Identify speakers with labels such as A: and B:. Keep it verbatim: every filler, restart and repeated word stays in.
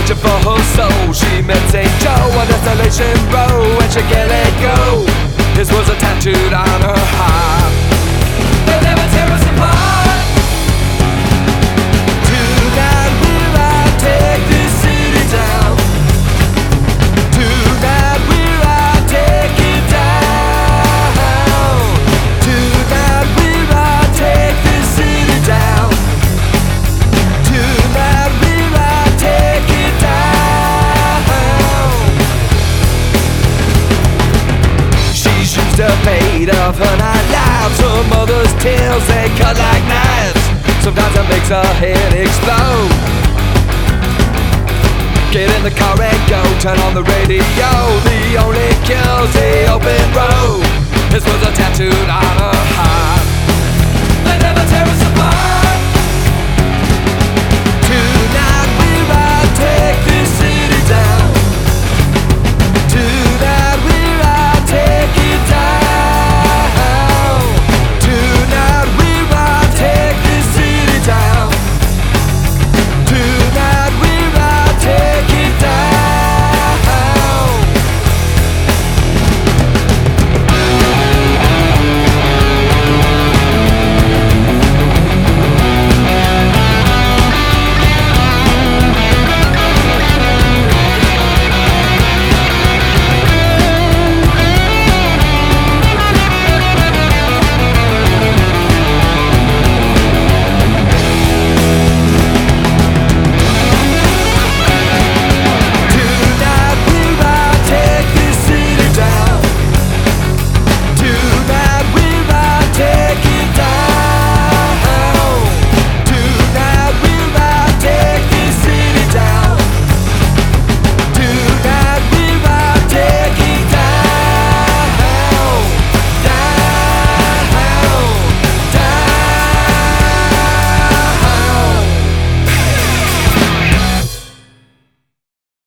A: searching for her soul. She met Saint Joe on Desolation Row, and she can't let go. His words are tattooed on her heart. They'll never tear us apart. Tonight will I take this city down. Tonight will I take it down. Tonight will I take this city down. Tonight will I take it down. She's used the fate of her nine lives. Her mother's tales, they cut like knives. Sometimes it makes her head explode. Get in the car and go, turn on the radio. The only cure's the open road. His words are tattooed on her heart.